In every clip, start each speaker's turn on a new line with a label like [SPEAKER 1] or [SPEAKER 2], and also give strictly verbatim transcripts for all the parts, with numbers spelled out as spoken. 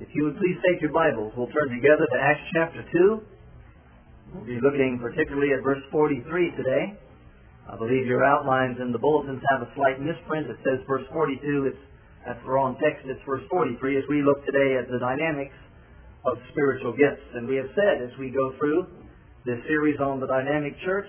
[SPEAKER 1] If you would please take your Bibles, we'll turn together to Acts chapter two. We'll be looking particularly at verse forty-three today. I believe your outlines in the bulletins have a slight misprint. It says verse forty-two. It's, that's the wrong text. It's verse forty-three as we look today at the dynamics of spiritual gifts. And we have said as we go through this series on the dynamic church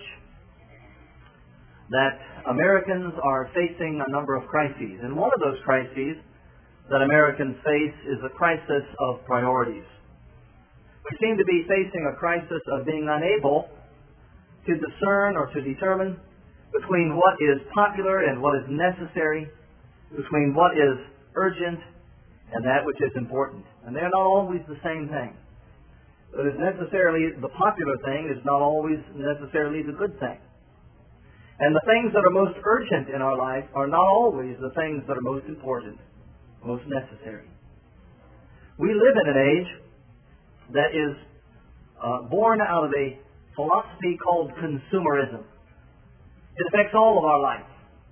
[SPEAKER 1] that Americans are facing a number of crises. And one of those crises that Americans face is a crisis of priorities. We seem to be facing a crisis of being unable to discern or to determine between what is popular and what is necessary, between what is urgent and that which is important. And they're not always the same thing. What is necessarily the popular thing is not always necessarily the good thing. And the things that are most urgent in our life are not always the things that are most important, most necessary. We live in an age that is uh, born out of a philosophy called consumerism. It affects all of our life.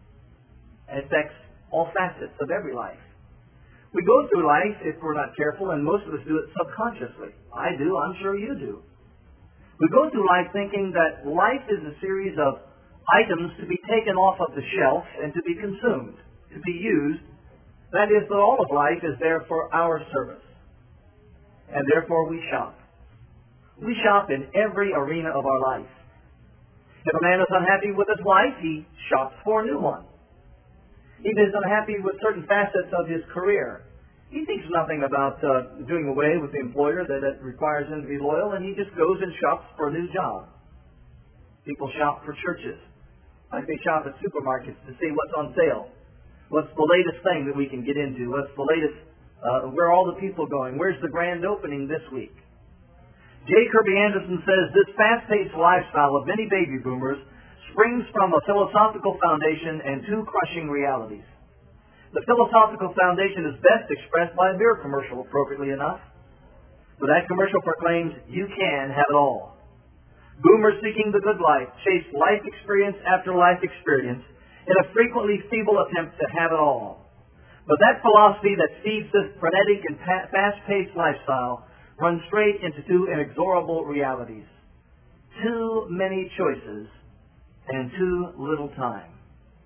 [SPEAKER 1] It affects all facets of every life. We go through life, if we're not careful, and most of us do it subconsciously. I do, I'm sure you do. We go through life thinking that life is a series of items to be taken off of the shelf and to be consumed, to be used. That is, that all of life is there for our service. And therefore we shop. We shop in every arena of our life. If a man is unhappy with his wife, he shops for a new one. If he is unhappy with certain facets of his career, he thinks nothing about uh, doing away with the employer that it requires him to be loyal, and he just goes and shops for a new job. People shop for churches. Like they shop at supermarkets to see what's on sale. What's the latest thing that we can get into? What's the latest, uh, where are all the people going? Where's the grand opening this week? J. Kirby Anderson says, this fast-paced lifestyle of many baby boomers springs from a philosophical foundation and two crushing realities. The philosophical foundation is best expressed by a beer commercial, appropriately enough. But that commercial proclaims, you can have it all. Boomers seeking the good life chase life experience after life experience in a frequently feeble attempt to have it all. But that philosophy that feeds this frenetic and fast-paced lifestyle runs straight into two inexorable realities. Too many choices and too little time.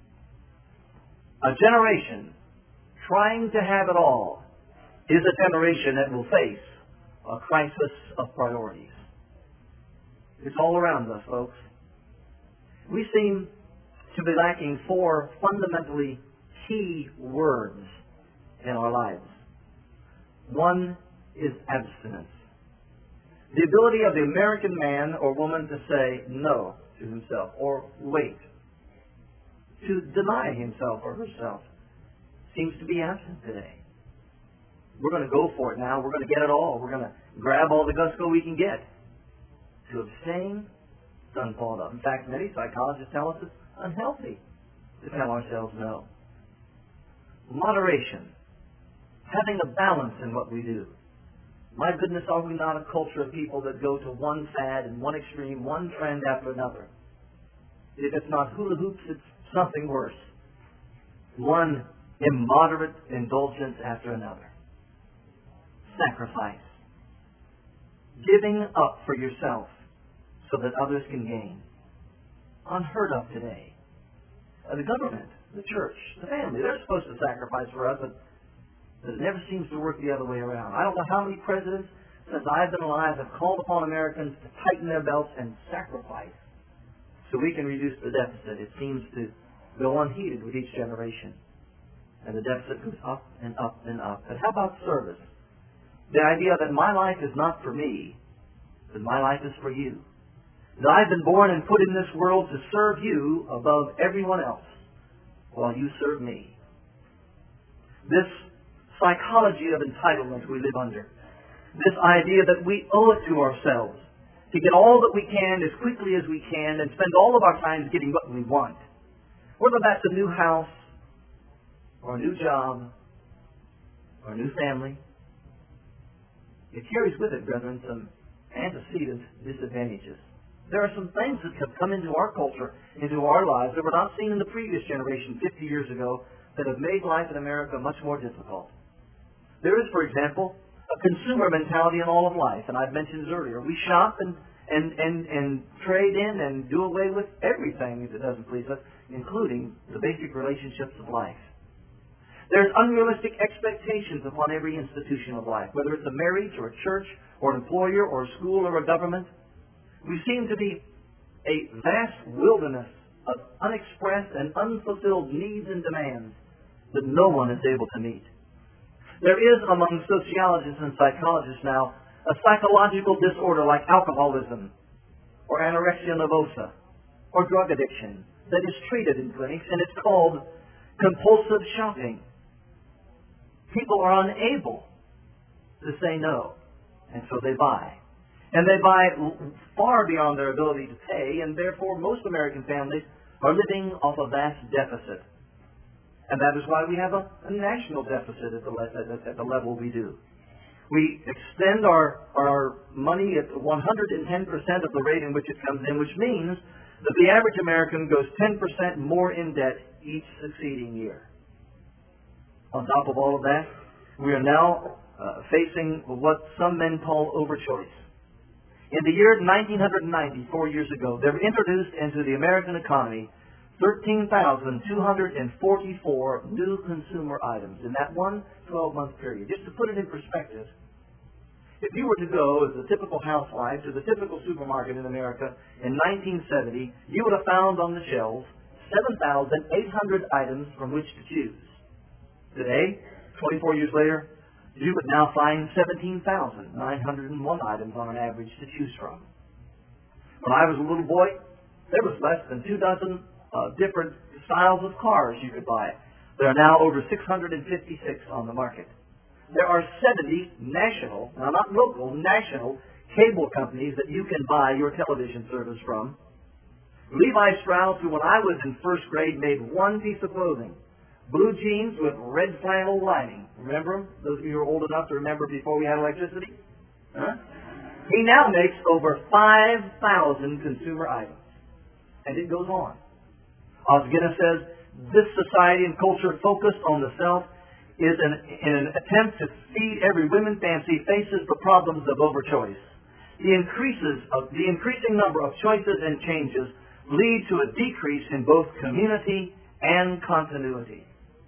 [SPEAKER 1] A generation trying to have it all is a generation that will face a crisis of priorities. It's all around us, folks. We seem to be lacking four fundamentally key words in our lives. One is abstinence. The ability of the American man or woman to say no to himself or wait, to deny himself or herself, seems to be absent today. We're going to go for it now. We're going to get it all. We're going to grab all the gusto we can get. To abstain is unthought of. In fact, many psychologists tell us it's unhealthy to tell ourselves no. Moderation. Having a balance in what we do. My goodness, are we not a culture of people that go to one fad and one extreme, one trend after another? If it's not hula hoops, it's something worse. One immoderate indulgence after another. Sacrifice. Giving up for yourself so that others can gain. Unheard of today. Uh, the government, the church, the family, they're supposed to sacrifice for us, but, but it never seems to work the other way around. I don't know how many presidents since I've been alive have called upon Americans to tighten their belts and sacrifice so we can reduce the deficit. It seems to go unheeded with each generation. And the deficit goes up and up and up. But how about service? The idea that my life is not for me, but my life is for you. That I've been born and put in this world to serve you above everyone else while you serve me. This psychology of entitlement we live under. This idea that we owe it to ourselves to get all that we can as quickly as we can and spend all of our time getting what we want. Whether that's a new house or a new job or a new family. It carries with it, brethren, some antecedent disadvantages. There are some things that have come into our culture, into our lives, that were not seen in the previous generation fifty years ago that have made life in America much more difficult. There is, for example, a consumer mentality in all of life. And I've mentioned it earlier. We shop and, and, and, and trade in and do away with everything that doesn't please us, including the basic relationships of life. There's unrealistic expectations upon every institution of life, whether it's a marriage or a church or an employer or a school or a government. We seem to be a vast wilderness of unexpressed and unfulfilled needs and demands that no one is able to meet. There is among sociologists and psychologists now a psychological disorder like alcoholism or anorexia nervosa or drug addiction that is treated in clinics, and it's called compulsive shopping. People are unable to say no, and so they buy. And they buy far beyond their ability to pay, and therefore most American families are living off a vast deficit. And that is why we have a, a national deficit at the, at, at the level we do. We extend our, our money at one hundred ten percent of the rate in which it comes in, which means that the average American goes ten percent more in debt each succeeding year. On top of all of that, we are now uh, facing what some men call overchoice. In the year nineteen ninety, four years ago, they were introduced into the American economy thirteen thousand two hundred forty-four new consumer items in that one twelve-month period. Just to put it in perspective, if you were to go as a typical housewife to the typical supermarket in America in nineteen seventy, you would have found on the shelves seven thousand eight hundred items from which to choose. Today, twenty-four years later, you would now find seventeen thousand nine hundred one items on an average to choose from. When I was a little boy, there was less than two dozen uh, different styles of cars you could buy. There are now over six hundred fifty-six on the market. There are seventy national, now not local, national cable companies that you can buy your television service from. Levi Strauss, who when I was in first grade made one piece of clothing, blue jeans with red flannel lining. Remember them? Those of you who are old enough to remember before we had electricity? Huh? He now makes over five thousand consumer items. And it goes on. Os Guinness says, this society and culture focused on the self is an, in an attempt to feed every woman fancy faces the problems of overchoice. The increases of the increasing number of choices and changes lead to a decrease in both community and continuity.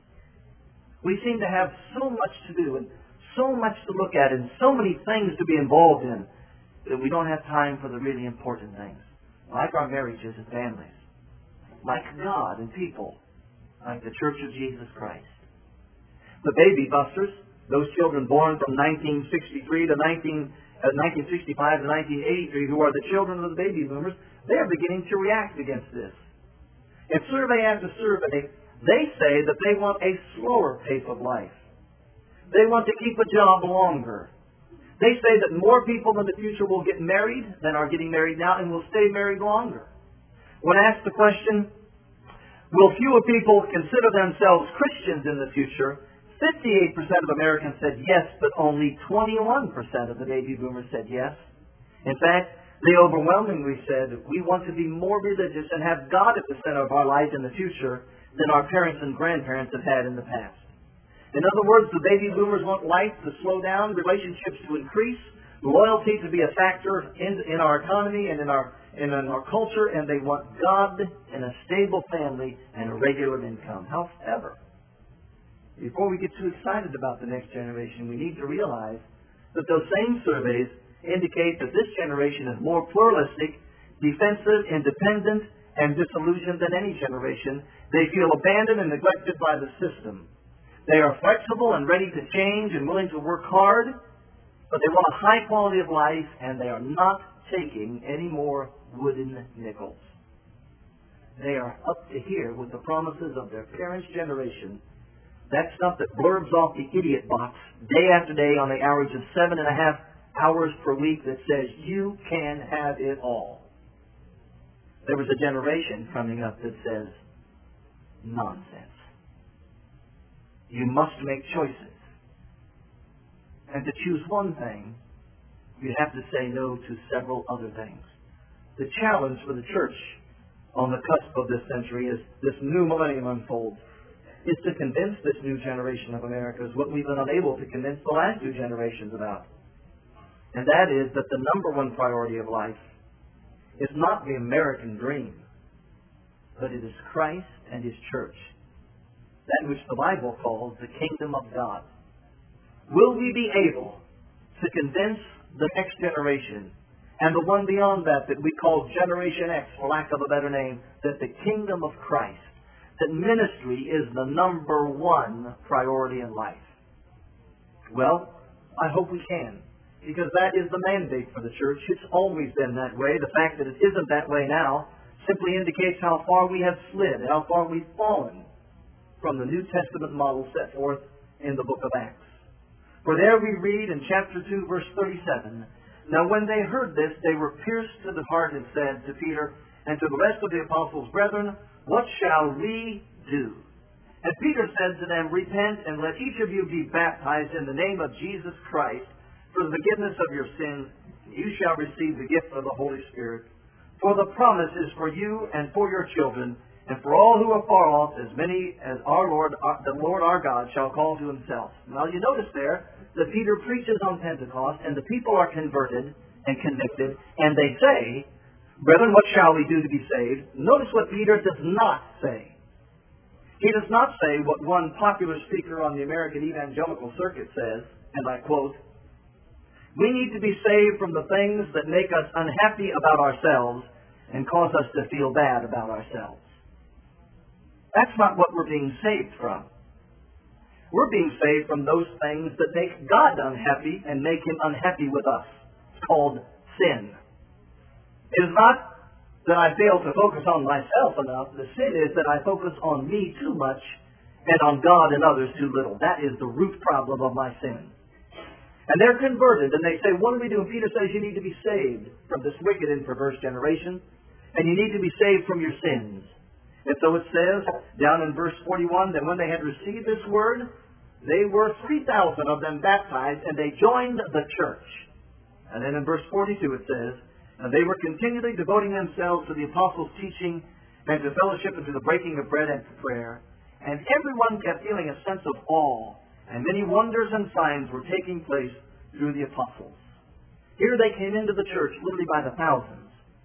[SPEAKER 1] We seem to have so much to do and so much to look at and so many things to be involved in that we don't have time for the really important things, like our marriages and families, like God and people, like the Church of Jesus Christ. The baby busters, those children born from nineteen sixty-three to nineteen, uh, nineteen sixty-five to nineteen eighty-three, who are the children of the baby boomers, they are beginning to react against this. In survey after survey, they say that they want a slower pace of life. They want to keep a job longer. They say that more people in the future will get married than are getting married now and will stay married longer. When asked the question, will fewer people consider themselves Christians in the future, fifty-eight percent of Americans said yes, but only twenty-one percent of the baby boomers said yes. In fact, they overwhelmingly said, we want to be more religious and have God at the center of our life in the future than our parents and grandparents have had in the past. In other words, the baby boomers want life to slow down, relationships to increase, loyalty to be a factor in, in our economy and in our, in, in our culture, and they want God and a stable family and a regular income. However, before we get too excited about the next generation, we need to realize that those same surveys indicate that this generation is more pluralistic, defensive, independent, and disillusioned than any generation. They feel abandoned and neglected by the system. They are flexible and ready to change and willing to work hard, but they want a high quality of life, and they are not taking any more wooden nickels. They are up to here with the promises of their parents' generation. That stuff that blurbs off the idiot box day after day on the average of seven and a half hours per week that says you can have it all. There was a generation coming up that says, nonsense. You must make choices. And to choose one thing, you have to say no to several other things. The challenge for the church on the cusp of this century as this new millennium unfolds is to convince this new generation of Americans what we've been unable to convince the last two generations about. And that is that the number one priority of life is not the American dream, but it is Christ and His church, that which the Bible calls the kingdom of God. Will we be able to convince the next generation and the one beyond that that we call Generation X, for lack of a better name, that the kingdom of Christ, that ministry is the number one priority in life? Well, I hope we can, because that is the mandate for the church. It's always been that way. The fact that it isn't that way now simply indicates how far we have slid, how far we've fallen from the New Testament model set forth in the book of Acts. For there we read in chapter two, verse thirty-seven, "Now when they heard this, they were pierced to the heart and said to Peter and to the rest of the apostles, 'Brethren, what shall we do?' And Peter said to them, 'Repent, and let each of you be baptized in the name of Jesus Christ for the forgiveness of your sins, and you shall receive the gift of the Holy Spirit. For the promise is for you and for your children, and for all who are far off, as many as our Lord, the Lord our God, shall call to Himself.'" Now you notice there that Peter preaches on Pentecost, and the people are converted and convicted, and they say, "Brethren, what shall we do to be saved?" Notice what Peter does not say. He does not say what one popular speaker on the American evangelical circuit says, and I quote, "We need to be saved from the things that make us unhappy about ourselves and cause us to feel bad about ourselves." That's not what we're being saved from. We're being saved from those things that make God unhappy and make Him unhappy with us. It's called sin. It is not that I fail to focus on myself enough. The sin is that I focus on me too much and on God and others too little. That is the root problem of my sin. And they're converted, and they say, "What do we do?" And Peter says, "You need to be saved from this wicked and perverse generation, and you need to be saved from your sins." And so it says, down in verse forty-one, that when they had received this word, they were three thousand of them baptized, and they joined the church. And then in verse forty-two it says, "And they were continually devoting themselves to the apostles' teaching, and to fellowship, and to the breaking of bread, and to prayer. And everyone kept feeling a sense of awe, and many wonders and signs were taking place through the apostles." Here they came into the church literally by the thousands.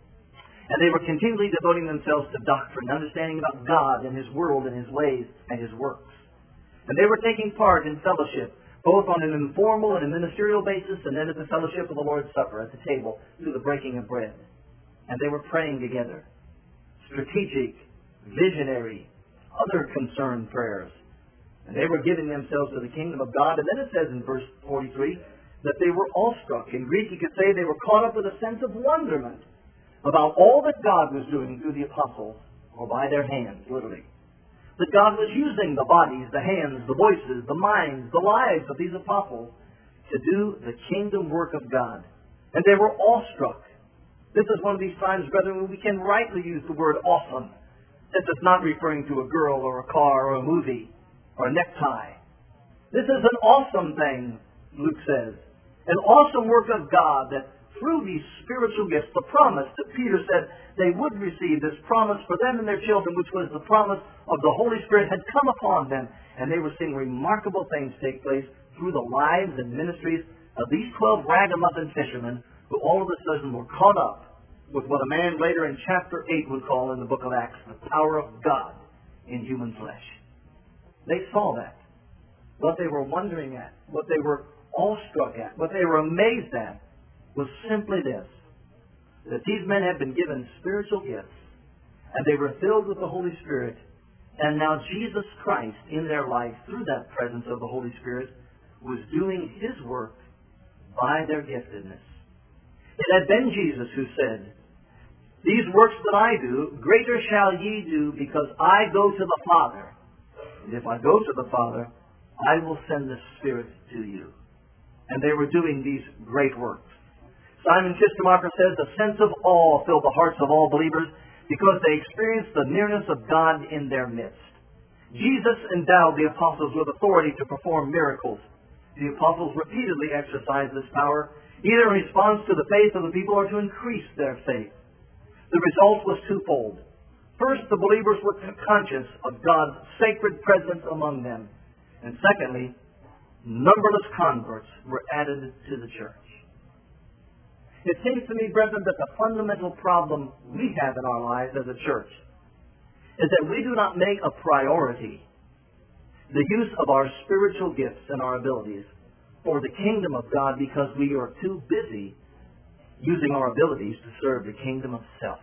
[SPEAKER 1] And they were continually devoting themselves to doctrine, understanding about God and His world and His ways and His works. And they were taking part in fellowship, both on an informal and a ministerial basis, and then at the fellowship of the Lord's Supper at the table through the breaking of bread. And they were praying together. Strategic, visionary, other concerned prayers. And they were giving themselves to the kingdom of God. And then it says in verse forty-three that they were awestruck. In Greek you could say they were caught up with a sense of wonderment about all that God was doing through the apostles, or by their hands, literally. That God was using the bodies, the hands, the voices, the minds, the lives of these apostles to do the kingdom work of God. And they were awestruck. This is one of these times, brethren, when we can rightly use the word awesome, since it's not referring to a girl or a car or a movie or a necktie. This is an awesome thing, Luke says. An awesome work of God that through these spiritual gifts, the promise that Peter said they would receive, this promise for them and their children, which was the promise of the Holy Spirit, had come upon them. And they were seeing remarkable things take place through the lives and ministries of these twelve ragamuffin fishermen, who all of a sudden were caught up with what a man later in chapter eight would call in the book of Acts, the power of God in human flesh. They saw that. What they were wondering at, what they were awestruck at, what they were amazed at, was simply this, that these men had been given spiritual gifts, and they were filled with the Holy Spirit, and now Jesus Christ in their life, through that presence of the Holy Spirit, was doing His work by their giftedness. It had been Jesus who said, "These works that I do, greater shall ye do, because I go to the Father. And if I go to the Father, I will send the Spirit to you." And they were doing these great works. Simon Kistemacher says, "A sense of awe filled the hearts of all believers because they experienced the nearness of God in their midst." Jesus endowed the apostles with authority to perform miracles. The apostles repeatedly exercised this power, either in response to the faith of the people or to increase their faith. The result was twofold. first, the believers were conscious of God's sacred presence among them. And secondly, numberless converts were added to the church. It seems to me, brethren, that the fundamental problem we have in our lives as a church is that we do not make a priority the use of our spiritual gifts and our abilities for the kingdom of God because we are too busy using our abilities to serve the kingdom of self.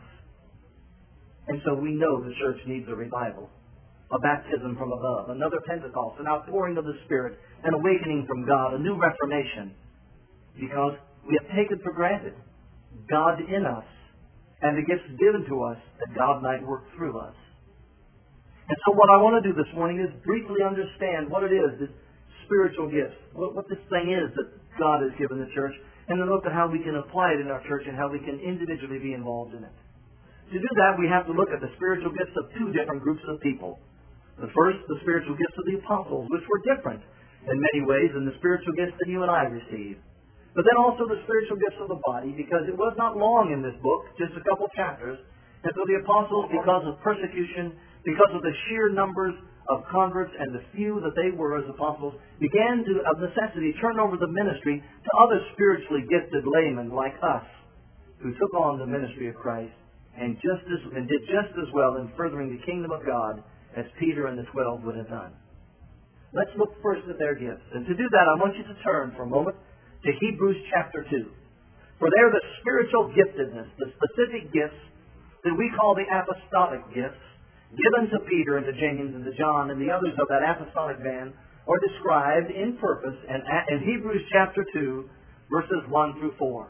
[SPEAKER 1] And so we know the church needs a revival, a baptism from above, another Pentecost, an outpouring of the Spirit, an awakening from God, a new reformation, because we have taken for granted God in us and the gifts given to us that God might work through us. And so what I want to do this morning is briefly understand what it is, this spiritual gifts, what, what this thing is that God has given the church, and then look at how we can apply it in our church and how we can individually be involved in it. To do that, we have to look at the spiritual gifts of two different groups of people. The first, the spiritual gifts of the apostles, which were different in many ways than the spiritual gifts that you and I receive. But then also the spiritual gifts of the body, because it was not long in this book, just a couple chapters, and so the apostles, because of persecution, because of the sheer numbers of converts and the few that they were as apostles, began to, of necessity, turn over the ministry to other spiritually gifted laymen like us, who took on the ministry of Christ and just as and did just as well in furthering the kingdom of God as Peter and the twelve would have done. Let's look first at their gifts. And to do that, I want you to turn for a moment to Hebrews chapter two. For there the spiritual giftedness, the specific gifts that we call the apostolic gifts, given to Peter and to James and to John and the others of that apostolic band, are described in purpose in, in Hebrews chapter two, verses one through four.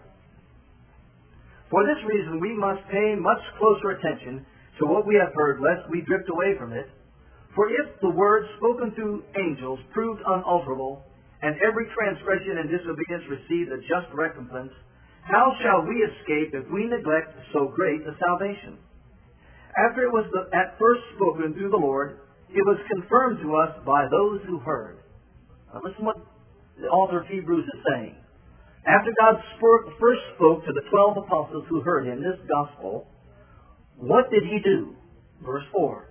[SPEAKER 1] For this reason, we must pay much closer attention to what we have heard, lest we drift away from it. For if the word spoken through angels proved unalterable, and every transgression and disobedience received a just recompense, how shall we escape if we neglect so great a salvation? After it was the, at first spoken through the Lord, it was confirmed to us by those who heard. Now listen what the author of Hebrews is saying. After God spoke, first spoke to the twelve apostles who heard him this gospel, what did he do? Verse four.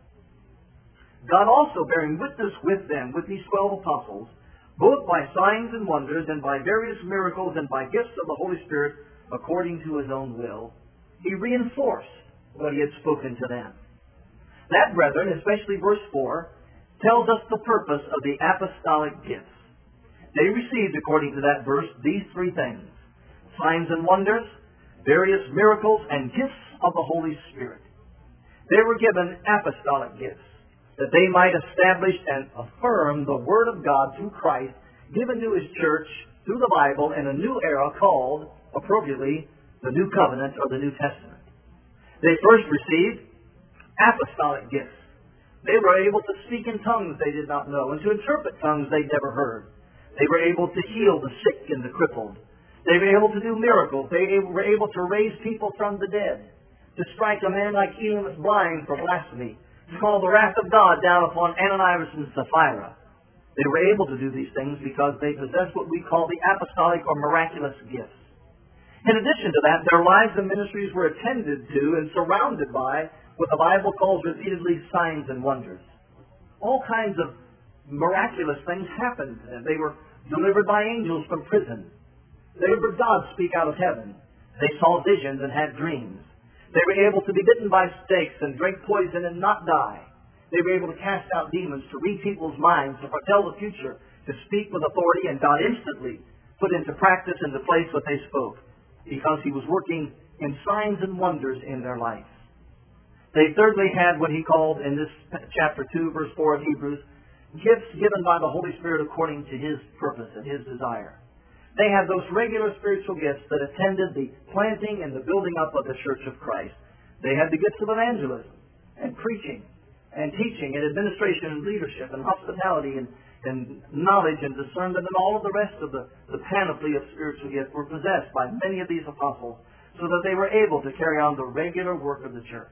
[SPEAKER 1] God also bearing witness with them, with these twelve apostles, both by signs and wonders and by various miracles and by gifts of the Holy Spirit according to his own will, he reinforced what he had spoken to them. That, brethren, especially verse four, tells us the purpose of the apostolic gifts. They received, according to that verse, these three things: signs and wonders, various miracles, and gifts of the Holy Spirit. They were given apostolic gifts, that they might establish and affirm the Word of God through Christ, given to his church through the Bible in a new era called, appropriately, the New Covenant or the New Testament. They first received apostolic gifts. They were able to speak in tongues they did not know and to interpret tongues they'd never heard. They were able to heal the sick and the crippled. They were able to do miracles. They were able to raise people from the dead, to strike a man like Elymas blind for blasphemy, to call the wrath of God down upon Ananias and Sapphira. They were able to do these things because they possessed what we call the apostolic or miraculous gifts. In addition to that, their lives and ministries were attended to and surrounded by what the Bible calls repeatedly signs and wonders. All kinds of miraculous things happened to them. They were delivered by angels from prison. They heard God speak out of heaven. They saw visions and had dreams. They were able to be bitten by snakes and drink poison and not die. They were able to cast out demons, to read people's minds, to foretell the future, to speak with authority, and God instantly put into practice, into place what they spoke, because he was working in signs and wonders in their life. They thirdly had what he called in this chapter two, verse four of Hebrews, gifts given by the Holy Spirit according to his purpose and his desire. They had those regular spiritual gifts that attended the planting and the building up of the Church of Christ. They had the gifts of evangelism and preaching and teaching and administration and leadership and hospitality and, and knowledge and discernment, and all of the rest of the, the panoply of spiritual gifts were possessed by many of these apostles, so that they were able to carry on the regular work of the church.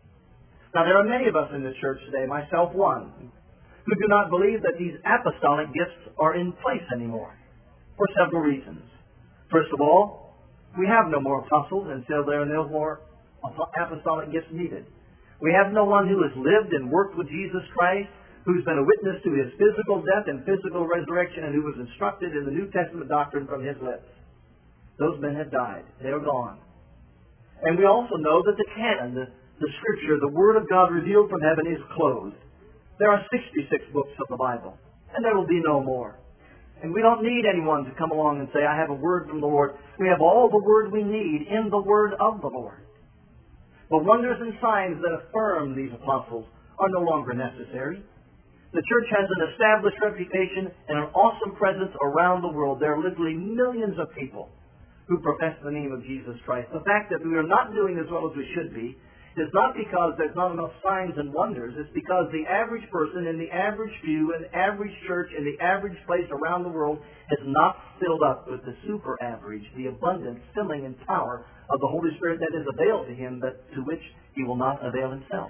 [SPEAKER 1] Now, there are many of us in the church today, myself one, who do not believe that these apostolic gifts are in place anymore, for several reasons. First of all, we have no more apostles, and so there are no more apostolic gifts needed. We have no one who has lived and worked with Jesus Christ, who's been a witness to His physical death and physical resurrection, and who was instructed in the New Testament doctrine from His lips. Those men have died. They are gone. And we also know that the canon, the, the Scripture, the Word of God revealed from heaven is closed. There are sixty-six books of the Bible, and there will be no more. And we don't need anyone to come along and say, I have a word from the Lord. We have all the word we need in the Word of the Lord. But wonders and signs that affirm these apostles are no longer necessary. The church has an established reputation and an awesome presence around the world. There are literally millions of people who profess the name of Jesus Christ. The fact that we are not doing as well as we should be is not because there's not enough signs and wonders. It's because the average person in the average pew, in the average church, in the average place around the world has not filled up with the super average, the abundant filling and power of the Holy Spirit that is availed to him, but to which he will not avail himself.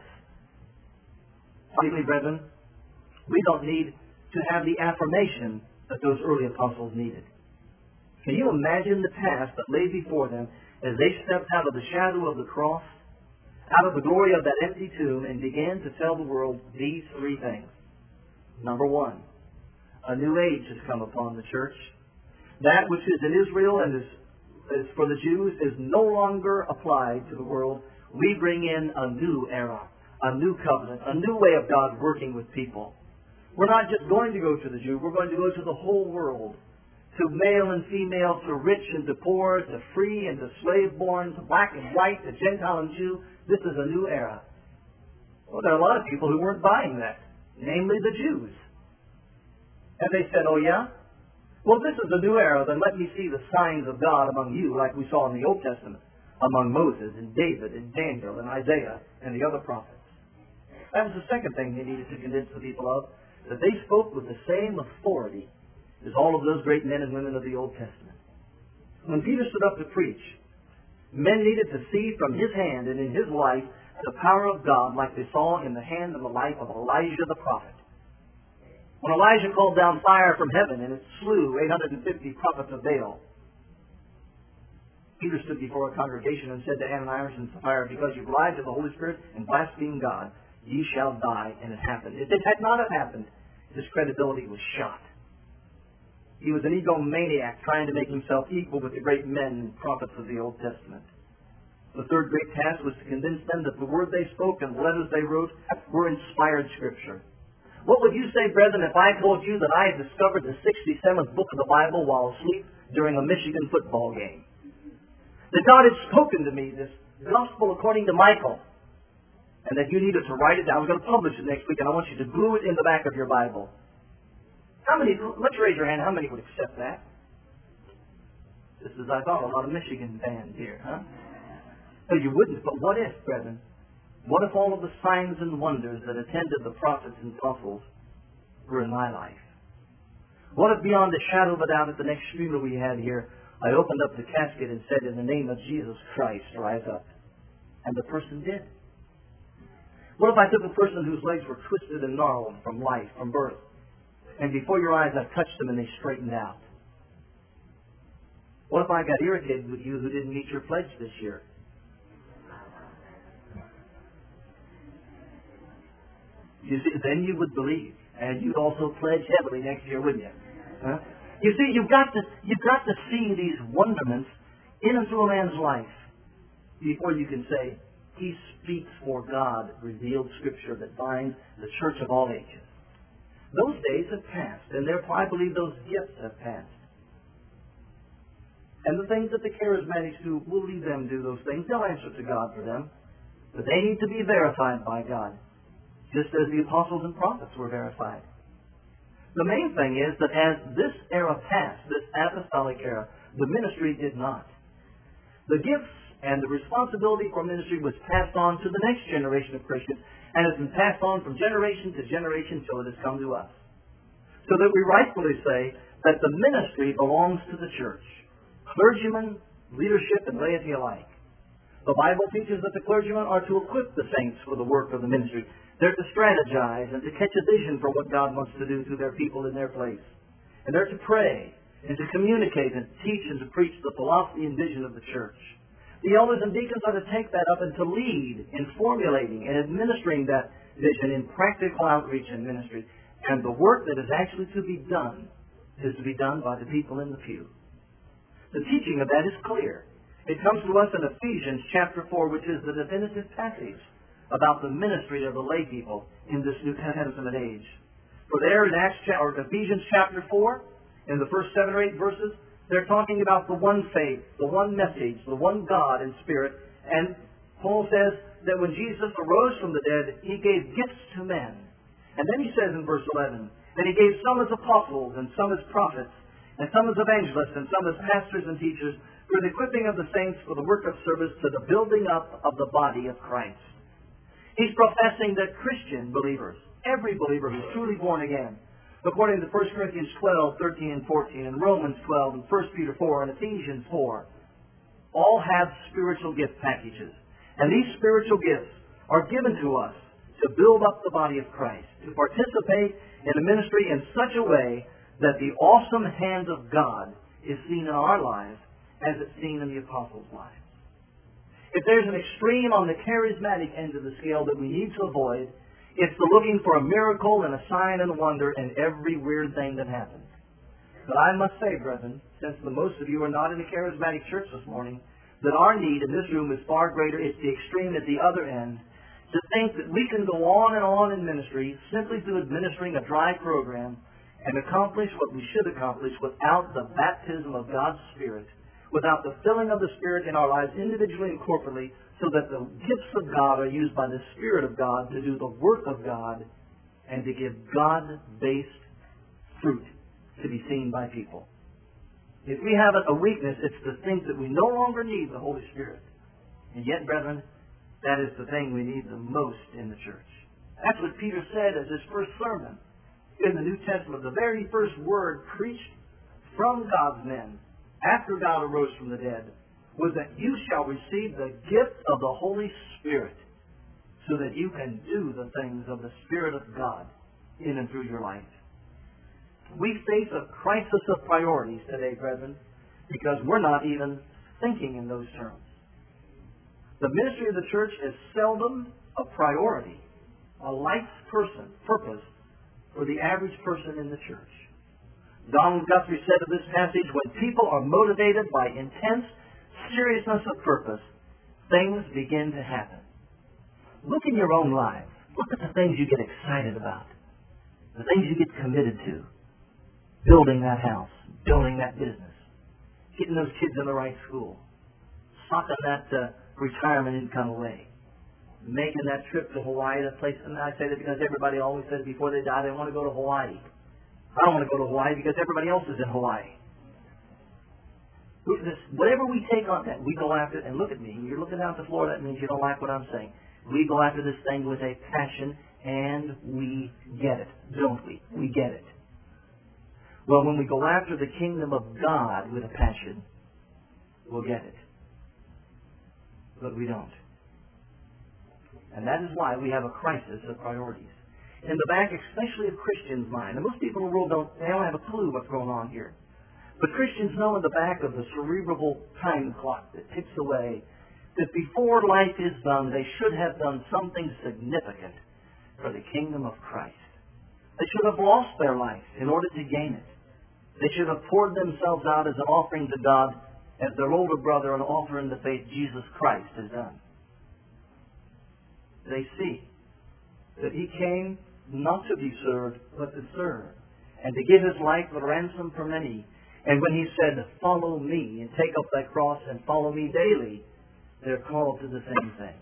[SPEAKER 1] Finally, brethren, we don't need to have the affirmation that those early apostles needed. Can you imagine the task that lay before them as they stepped out of the shadow of the cross, out of the glory of that empty tomb, and began to tell the world these three things? Number one, a new age has come upon the church. That which is in Israel and is, is for the Jews is no longer applied to the world. We bring in a new era, a new covenant, a new way of God working with people. We're not just going to go to the Jew, we're going to go to the whole world. To male and female, to rich and to poor, to free and to slave-born, to black and white, to Gentile and Jew. This is a new era. Well, there are a lot of people who weren't buying that, namely the Jews. And they said, oh yeah? Well, this is a new era, then let me see the signs of God among you, like we saw in the Old Testament, among Moses and David and Daniel and Isaiah and the other prophets. That was the second thing they needed to convince the people of, that they spoke with the same authority as all of those great men and women of the Old Testament. When Peter stood up to preach, men needed to see from his hand and in his life the power of God like they saw in the hand and the life of Elijah the prophet. When Elijah called down fire from heaven and it slew eight hundred fifty prophets of Baal, Peter stood before a congregation and said to Ananias and Sapphira, because you've lied to the Holy Spirit and blasphemed God, ye shall die. And it happened. If it had not have happened, his credibility was shot. He was an egomaniac trying to make himself equal with the great men and prophets of the Old Testament. The third great task was to convince them that the word they spoke and the letters they wrote were inspired Scripture. What would you say, brethren, if I told you that I had discovered the sixty-seventh book of the Bible while asleep during a Michigan football game? That God had spoken to me, this gospel according to Michael, and that you needed to write it down. I was going to publish it next week, and I want you to glue it in the back of your Bible. How many, let's raise your hand, how many would accept that? Just as I thought, a lot of Michigan fans here, huh? So you wouldn't, but what if, brethren? What if all of the signs and wonders that attended the prophets and apostles were in my life? What if beyond the shadow of a doubt at the next funeral we had here, I opened up the casket and said, in the name of Jesus Christ, rise up. And the person did. What if I took a person whose legs were twisted and gnarled from life, from birth, and before your eyes I touched them and they straightened out? What if I got irritated with you who didn't meet your pledge this year? You see, then you would believe, and you'd also pledge heavily next year, wouldn't you? Huh? You see, you've got to you've got to see these wonderments in and through a man's life before you can say he speaks for God, revealed Scripture that binds the church of all ages. Those days have passed, and therefore I believe those gifts have passed. And the things that the charismatics do, we'll leave them do those things. They'll answer to God for them. But they need to be verified by God, just as the apostles and prophets were verified. The main thing is that as this era passed, this apostolic era, the ministry did not. The gifts and the responsibility for ministry was passed on to the next generation of Christians, and has been passed on from generation to generation till it has come to us. So that we rightfully say that the ministry belongs to the church. Clergymen, leadership, and laity alike. The Bible teaches that the clergymen are to equip the saints for the work of the ministry. They're to strategize and to catch a vision for what God wants to do through their people in their place. And they're to pray and to communicate and teach and to preach the philosophy and vision of the church. The elders and deacons are to take that up and to lead in formulating and administering that vision in practical outreach and ministry. And the work that is actually to be done is to be done by the people in the pew. The teaching of that is clear. It comes to us in Ephesians chapter four, which is the definitive passage about the ministry of the lay people in this New Testament age. For there in Acts, or Ephesians chapter four, in the first seven or eight verses, they're talking about the one faith, the one message, the one God in spirit. And Paul says that when Jesus arose from the dead, He gave gifts to men. And then he says in verse eleven that He gave some as apostles and some as prophets and some as evangelists and some as pastors and teachers for the equipping of the saints for the work of service to the building up of the body of Christ. He's professing that Christian believers, every believer who's truly born again, according to First Corinthians twelve, thirteen, and fourteen, and Romans twelve, and First Peter four, and Ephesians four, all have spiritual gift packages. And these spiritual gifts are given to us to build up the body of Christ, to participate in the ministry in such a way that the awesome hand of God is seen in our lives as it's seen in the apostles' lives. If there's an extreme on the charismatic end of the scale that we need to avoid, it's the looking for a miracle and a sign and a wonder in every weird thing that happens. But I must say, brethren, since the most of you are not in a charismatic church this morning, that our need in this room is far greater. It's the extreme at the other end. To think that we can go on and on in ministry simply through administering a dry program and accomplish what we should accomplish without the baptism of God's Spirit, without the filling of the Spirit in our lives individually and corporately, so that the gifts of God are used by the Spirit of God to do the work of God and to give God-based fruit to be seen by people. If we have a weakness, it's to think that we no longer need the Holy Spirit. And yet, brethren, that is the thing we need the most in the church. That's what Peter said as his first sermon in the New Testament. The very first word preached from God's men after God arose from the dead was that you shall receive the gift of the Holy Spirit so that you can do the things of the Spirit of God in and through your life. We face a crisis of priorities today, brethren, because we're not even thinking in those terms. The ministry of the church is seldom a priority, a life's person, purpose for the average person in the church. Don Guthrie said of this passage, when people are motivated by intense seriousness of purpose, things begin to happen. Look in your own life. Look at the things you get excited about, the things you get committed to. Building that house, building that business, getting those kids in the right school, socking that uh, retirement income away, making that trip to Hawaii, that place. And I say that because everybody always says before they die they want to go to Hawaii. I don't want to go to Hawaii because everybody else is in Hawaii. This, whatever we take on that, we go after it. And look at me. You're looking out the floor, that means you don't like what I'm saying. We go after this thing with a passion, and we get it, don't we? We get it. Well, when we go after the kingdom of God with a passion, we'll get it. But we don't. And that is why we have a crisis of priorities. In the back, especially of Christians' mind. And most people in the world don't, they don't have a clue what's going on here. But Christians know in the back of the cerebral time clock that ticks away that before life is done, they should have done something significant for the kingdom of Christ. They should have lost their life in order to gain it. They should have poured themselves out as an offering to God as their older brother and offer in the faith Jesus Christ has done. They see that He came not to be served, but to serve, and to give His life a ransom for many. And when He said, follow me, and take up thy cross and follow me daily, they're called to the same thing.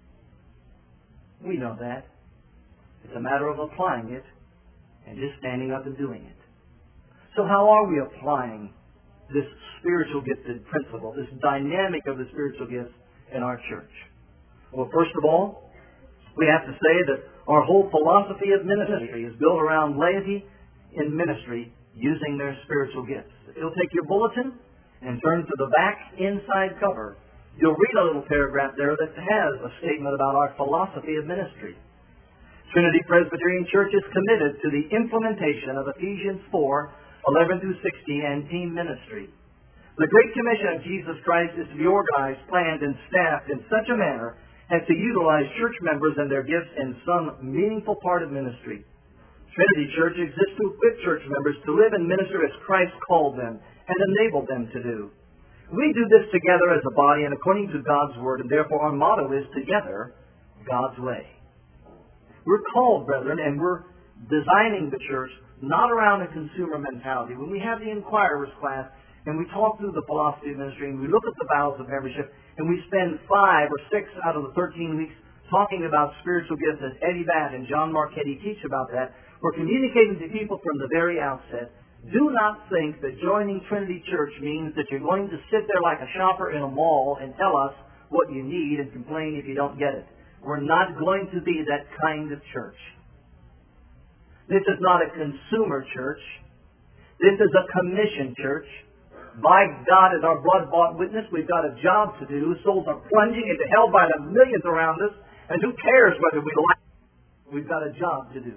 [SPEAKER 1] We know that. It's a matter of applying it and just standing up and doing it. So how are we applying this spiritual gifted principle, this dynamic of the spiritual gifts in our church? Well, first of all, we have to say that our whole philosophy of ministry is built around laity in ministry using their spiritual gifts. If you'll take your bulletin and turn to the back inside cover, you'll read a little paragraph there that has a statement about our philosophy of ministry. Trinity Presbyterian Church is committed to the implementation of Ephesians four, eleven through sixteen, and team ministry. The Great Commission of Jesus Christ is to be organized, planned, and staffed in such a manner as to utilize church members and their gifts in some meaningful part of ministry. Trinity Church exists to equip church members to live and minister as Christ called them and enabled them to do. We do this together as a body and according to God's Word, and therefore our motto is together, God's way. We're called, brethren, and we're designing the church not around a consumer mentality. When we have the Inquirer's class and we talk through the philosophy of ministry and we look at the vows of membership and we spend five or six out of the thirteen weeks talking about spiritual gifts as Eddie Batt and John Marchetti teach about that, we're communicating to people from the very outset. Do not think that joining Trinity Church means that you're going to sit there like a shopper in a mall and tell us what you need and complain if you don't get it. We're not going to be that kind of church. This is not a consumer church. This is a commission church. By God, as our blood-bought witness, we've got a job to do. Souls are plunging into hell by the millions around us, and who cares whether we like it? We've got a job to do.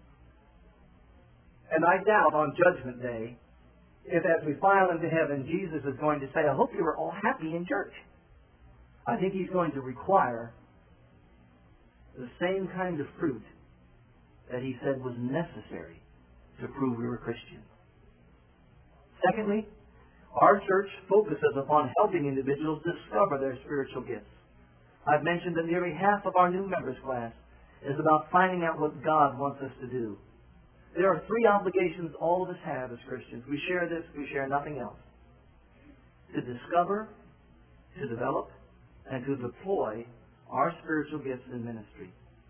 [SPEAKER 1] And I doubt on Judgment Day, if as we file into heaven, Jesus is going to say, I hope you were all happy in church. I think He's going to require the same kind of fruit that He said was necessary to prove we were Christians. Secondly, our church focuses upon helping individuals discover their spiritual gifts. I've mentioned that nearly half of our new members class is about finding out what God wants us to do. There are three obligations all of us have as Christians. We share this, we share nothing else. To discover, to develop, and to deploy our spiritual gifts in ministry.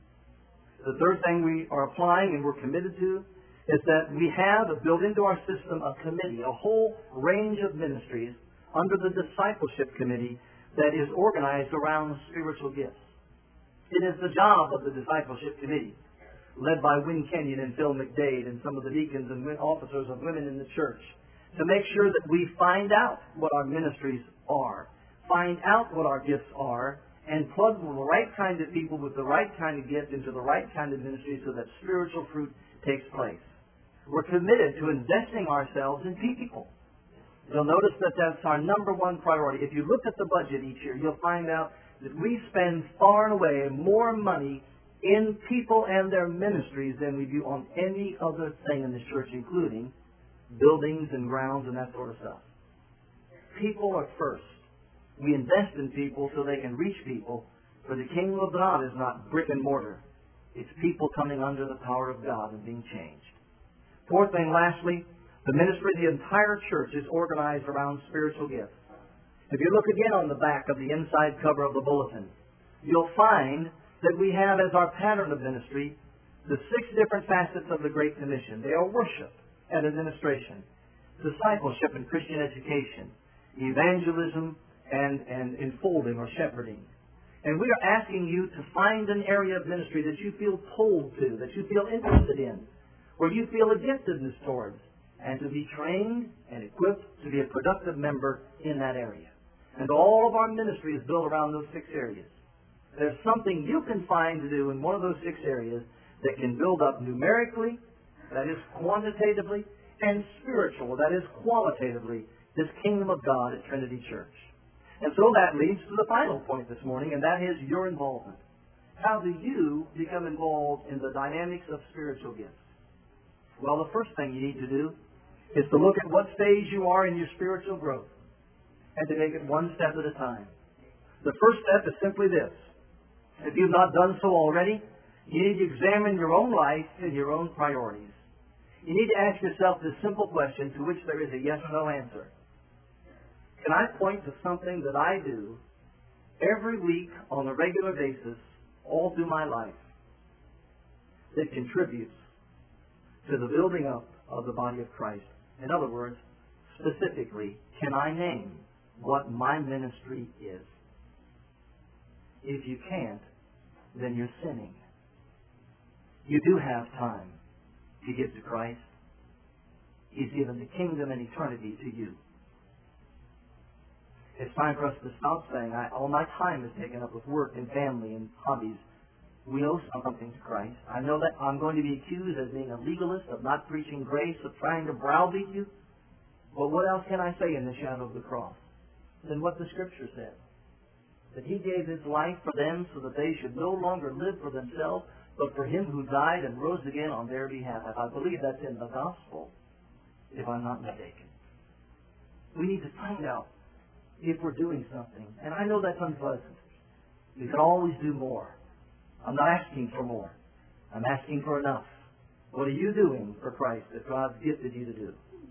[SPEAKER 1] The third thing we are applying and we're committed to is that we have built into our system a committee, a whole range of ministries under the discipleship committee that is organized around spiritual gifts. It is the job of the discipleship committee, led by Wynn Kenyon and Phil McDade and some of the deacons and officers of women in the church, to make sure that we find out what our ministries are, find out what our gifts are, and plug the right kind of people with the right kind of gift into the right kind of ministry so that spiritual fruit takes place. We're committed to investing ourselves in people. You'll notice that that's our number one priority. If you look at the budget each year, you'll find out that we spend far and away more money in people and their ministries than we do on any other thing in this church, including buildings and grounds and that sort of stuff. People are first. We invest in people so they can reach people, for the kingdom of God is not brick and mortar. It's people coming under the power of God and being changed. Fourth thing, lastly, the ministry of the entire church is organized around spiritual gifts. If you look again on the back of the inside cover of the bulletin, you'll find that we have as our pattern of ministry the six different facets of the Great Commission. They are worship and administration, discipleship and Christian education, evangelism and, and enfolding or shepherding. And we are asking you to find an area of ministry that you feel pulled to, that you feel interested in, where you feel a giftedness towards, and to be trained and equipped to be a productive member in that area. And all of our ministry is built around those six areas. There's something you can find to do in one of those six areas that can build up numerically, that is quantitatively, and spiritual, that is qualitatively, this kingdom of God at Trinity Church. And so that leads to the final point this morning, and that is your involvement. How do you become involved in the dynamics of spiritual gifts? Well, the first thing you need to do is to look at what stage you are in your spiritual growth and to take it one step at a time. The first step is simply this. If you've not done so already, you need to examine your own life and your own priorities. You need to ask yourself this simple question to which there is a yes or no answer. Can I point to something that I do every week on a regular basis all through my life that contributes to the building up of the body of Christ? In other words, specifically, can I name what my ministry is? If you can't, then you're sinning. You do have time to give to Christ. He's given the kingdom and eternity to you. It's time for us to stop saying, I, all my time is taken up with work and family and hobbies. We owe something to Christ. I know that I'm going to be accused as being a legalist, of not preaching grace, of trying to browbeat you. But Well, what else can I say in the shadow of the cross than what the Scripture says? That He gave His life for them so that they should no longer live for themselves, but for Him who died and rose again on their behalf. I believe that's in the Gospel, if I'm not mistaken. We need to find out if we're doing something. And I know that's unpleasant. We can always do more. I'm not asking for more. I'm asking for enough. What are you doing for Christ that God's gifted you to do?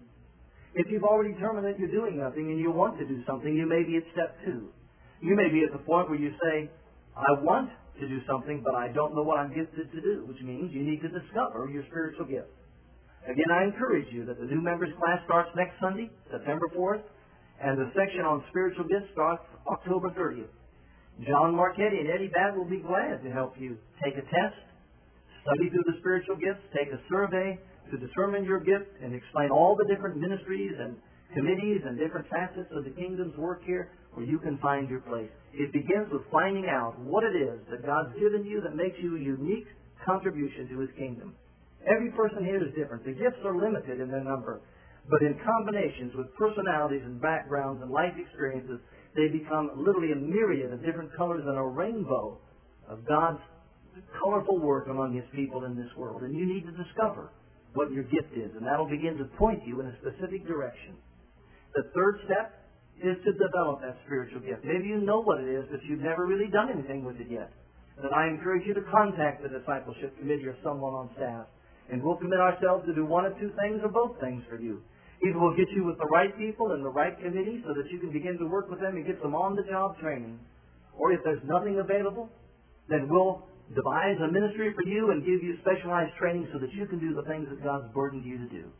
[SPEAKER 1] If you've already determined that you're doing nothing and you want to do something, you may be at step two. You may be at the point where you say, I want to do something, but I don't know what I'm gifted to do, which means you need to discover your spiritual gift. Again, I encourage you that the new members class starts next Sunday, September fourth, and the section on spiritual gifts starts October thirtieth. John Marchetti and Eddie Babb will be glad to help you take a test, study through the spiritual gifts, take a survey to determine your gift, and explain all the different ministries and committees and different facets of the kingdom's work here where you can find your place. It begins with finding out what it is that God's given you that makes you a unique contribution to His kingdom. Every person here is different. The gifts are limited in their number, but in combinations with personalities and backgrounds and life experiences, they become literally a myriad of different colors and a rainbow of God's colorful work among His people in this world. And you need to discover what your gift is, and that'll begin to point you in a specific direction. The third step is to develop that spiritual gift. Maybe you know what it is, but you've never really done anything with it yet. Then I encourage you to contact the discipleship committee or someone on staff, and we'll commit ourselves to do one of two things or both things for you. Either we'll get you with the right people and the right committee so that you can begin to work with them and get some on-the-job training. Or if there's nothing available, then we'll devise a ministry for you and give you specialized training so that you can do the things that God's burdened you to do.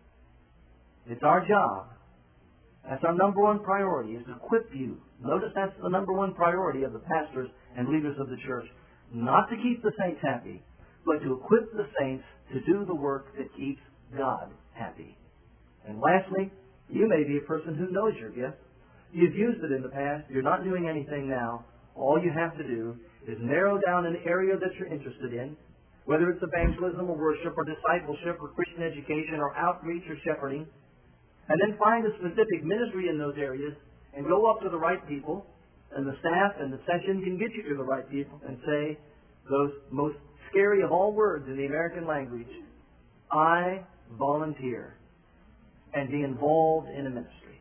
[SPEAKER 1] It's our job. That's our number one priority, is to equip you. Notice that's the number one priority of the pastors and leaders of the church. Not to keep the saints happy, but to equip the saints to do the work that keeps God happy. And lastly, you may be a person who knows your gift. You've used it in the past. You're not doing anything now. All you have to do is narrow down an area that you're interested in, whether it's evangelism or worship or discipleship or Christian education or outreach or shepherding, and then find a specific ministry in those areas and go up to the right people, and the staff and the session can get you to the right people and say those most scary of all words in the American language, I volunteer, and be involved in a ministry.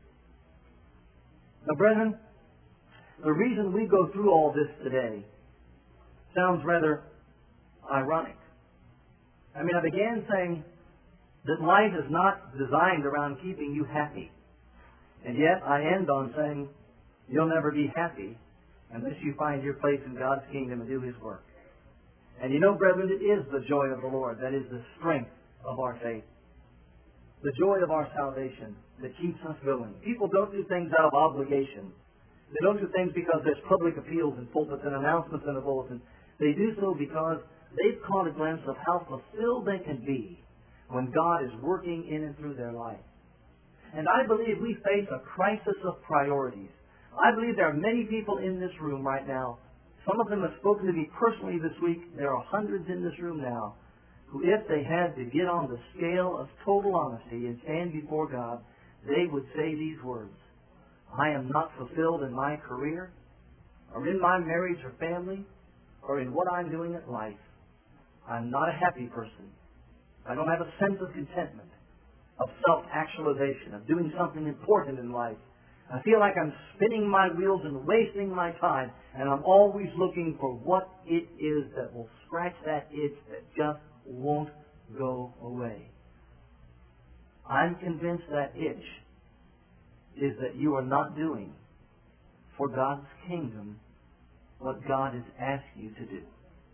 [SPEAKER 1] Now, brethren, the reason we go through all this today sounds rather ironic. I mean, I began saying that life is not designed around keeping you happy. And yet I end on saying you'll never be happy unless you find your place in God's kingdom and do His work. And you know, brethren, it is the joy of the Lord that is the strength of our faith. The joy of our salvation that keeps us going. People don't do things out of obligation. They don't do things because there's public appeals and pulpits and announcements in the bulletin. They do so because they've caught a glimpse of how fulfilled they can be when God is working in and through their life. And I believe we face a crisis of priorities. I believe there are many people in this room right now. Some of them have spoken to me personally this week. There are hundreds in this room now who, if they had to get on the scale of total honesty and stand before God, they would say these words: I am not fulfilled in my career, or in my marriage or family, or in what I'm doing in life. I'm not a happy person. I don't have a sense of contentment, of self-actualization, of doing something important in life. I feel like I'm spinning my wheels and wasting my time, and I'm always looking for what it is that will scratch that itch that just won't go away. I'm convinced that itch is that you are not doing for God's kingdom what God has asked you to do.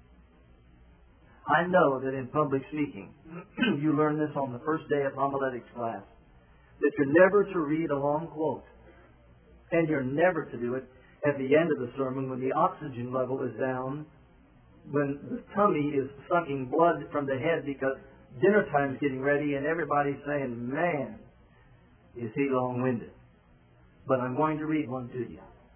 [SPEAKER 1] I know that in public speaking, you learn this on the first day of homiletics class, that you're never to read a long quote, and you're never to do it at the end of the sermon when the oxygen level is down, when the tummy is sucking blood from the head because dinner time's getting ready and everybody's saying, man, is he long-winded. But I'm going to read one to you.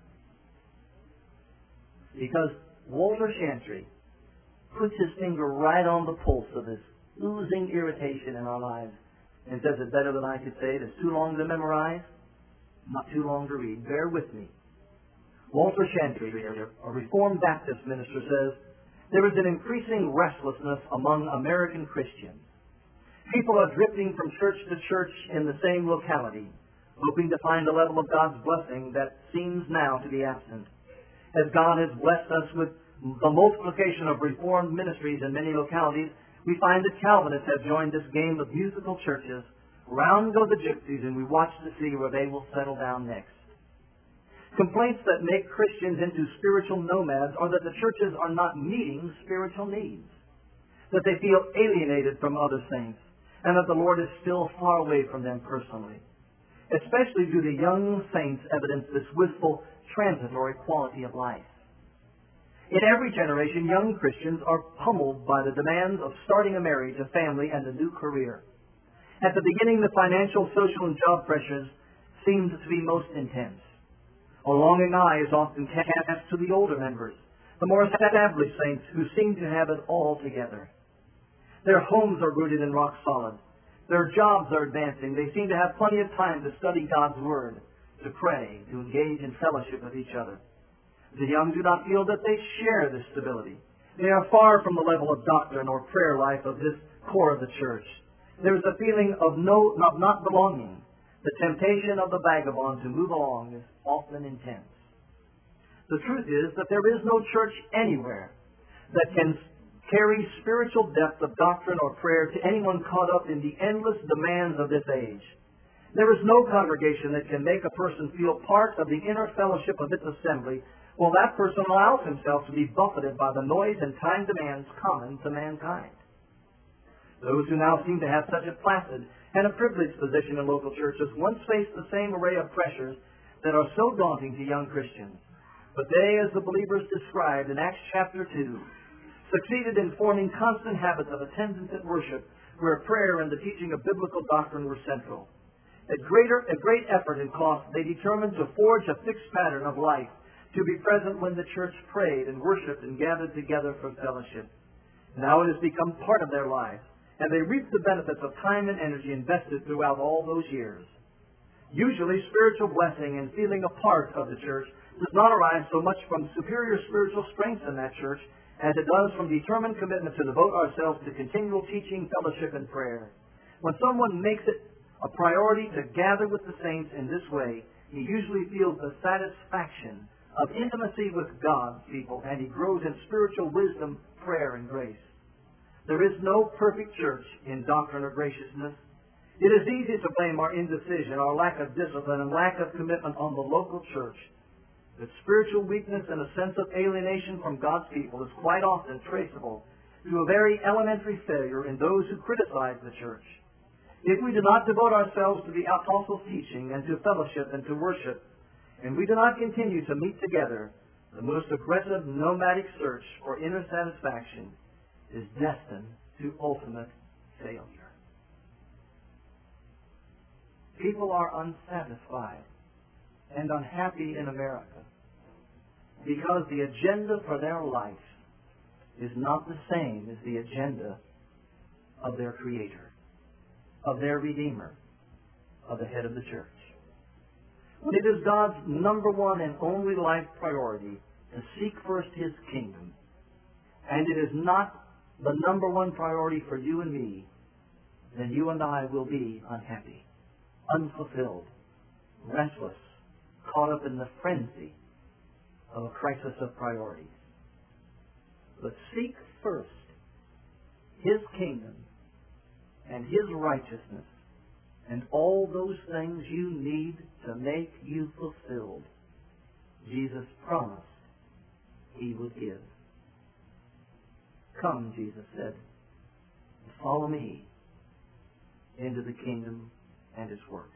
[SPEAKER 1] Because Walter Chantry puts his finger right on the pulse of this oozing irritation in our lives. and says it better than I could say it. It's too long to memorize, not too long to read. Bear with me. Walter Chantry, a Reformed Baptist minister, says, there is an increasing restlessness among American Christians. People are drifting from church to church in the same locality, hoping to find a level of God's blessing that seems now to be absent. As God has blessed us with the multiplication of Reformed ministries in many localities, we find that Calvinists have joined this game of musical churches. Round go the gypsies, and we watch to see where they will settle down next. Complaints that make Christians into spiritual nomads are that the churches are not meeting spiritual needs, that they feel alienated from other saints, and that the Lord is still far away from them personally. Especially do the young saints evidence this wistful, transitory quality of life. In every generation, young Christians are pummeled by the demands of starting a marriage, a family, and a new career. At the beginning, the financial, social, and job pressures seem to be most intense. A longing eye is often cast to the older members, the more established saints who seem to have it all together. Their homes are rooted and rock solid. Their jobs are advancing. They seem to have plenty of time to study God's Word, to pray, to engage in fellowship with each other. The young do not feel that they share this stability. They are far from the level of doctrine or prayer life of this core of the church. There is a feeling of no, not, not belonging. The temptation of the vagabond to move along is often intense. The truth is that there is no church anywhere that can carry spiritual depth of doctrine or prayer to anyone caught up in the endless demands of this age. There is no congregation that can make a person feel part of the inner fellowship of its assembly while that person allows himself to be buffeted by the noise and time demands common to mankind. Those who now seem to have such a placid and a privileged position in local churches once faced the same array of pressures that are so daunting to young Christians. But they, as the believers described in Acts chapter two, succeeded in forming constant habits of attendance at worship where prayer and the teaching of biblical doctrine were central. At greater, at great effort and cost, they determined to forge a fixed pattern of life to be present when the church prayed and worshipped and gathered together for fellowship. Now it has become part of their lives, and they reap the benefits of time and energy invested throughout all those years. Usually, spiritual blessing and feeling a part of the church does not arise so much from superior spiritual strength in that church as it does from determined commitment to devote ourselves to continual teaching, fellowship, and prayer. When someone makes it a priority to gather with the saints in this way, he usually feels the satisfaction of intimacy with God's people, and he grows in spiritual wisdom, prayer, and grace. There is no perfect church in doctrine or graciousness. It is easy to blame our indecision, our lack of discipline, and lack of commitment on the local church. But spiritual weakness and a sense of alienation from God's people is quite often traceable to a very elementary failure in those who criticize the church. If we do not devote ourselves to the apostles' teaching and to fellowship and to worship, and we do not continue to meet together, the most aggressive nomadic search for inner satisfaction is destined to ultimate failure. People are unsatisfied and unhappy in America because the agenda for their life is not the same as the agenda of their Creator, of their Redeemer, of the head of the church. It is God's number one and only life priority to seek first His kingdom, and it is not the number one priority for you and me, then you and I will be unhappy, unfulfilled, restless, caught up in the frenzy of a crisis of priorities. But seek first His kingdom and His righteousness, and all those things you need to make you fulfilled, Jesus promised He would give. Come, Jesus said, and follow me into the kingdom and His work.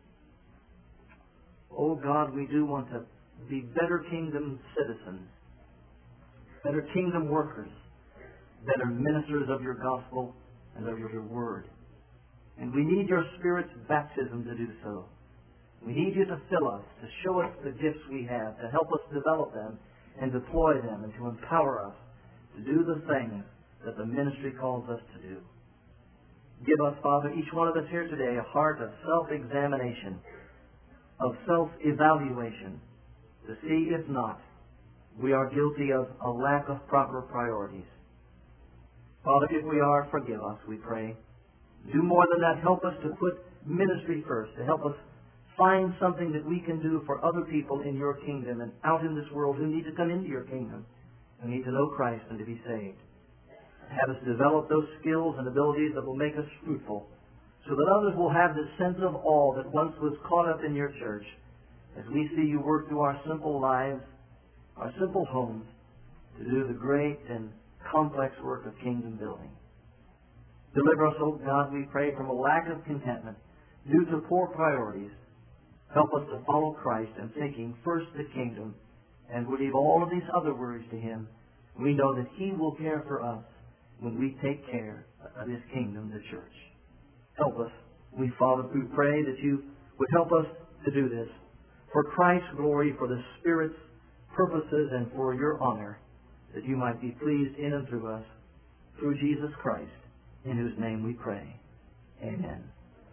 [SPEAKER 1] Oh God, we do want to be better kingdom citizens, better kingdom workers, better ministers of your gospel and of your word. And we need your Spirit's baptism to do so. We need you to fill us, to show us the gifts we have, to help us develop them and deploy them, and to empower us to do the things that the ministry calls us to do. Give us, Father, each one of us here today, a heart of self-examination, of self-evaluation, to see if not, we are guilty of a lack of proper priorities. Father, if we are, forgive us, we pray. Do more than that. Help us to put ministry first, to help us find something that we can do for other people in your kingdom and out in this world who need to come into your kingdom, who need to know Christ and to be saved. Have us develop those skills and abilities that will make us fruitful, so that others will have this sense of awe that once was caught up in your church as we see you work through our simple lives, our simple homes, to do the great and complex work of kingdom building. Deliver us, O God, we pray, from a lack of contentment due to poor priorities. Help us to follow Christ in seeking first the kingdom, and we leave all of these other worries to Him. We know that He will care for us when we take care of His kingdom, the church. Help us. We, Father, we pray that you would help us to do this for Christ's glory, for the Spirit's purposes, and for your honor, that you might be pleased in and through us, through Jesus Christ, in whose name we pray. Amen.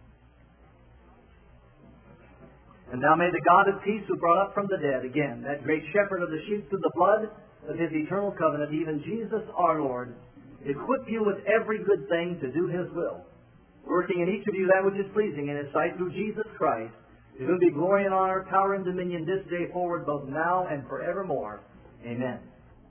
[SPEAKER 1] And now may the God of peace, who brought up from the dead, again, that great shepherd of the sheep through the blood of His eternal covenant, even Jesus our Lord, equip you with every good thing to do His will, working in each of you that which is pleasing in His sight, through Jesus Christ, to whom be glory and honor, power and dominion this day forward, both now and forevermore. Amen.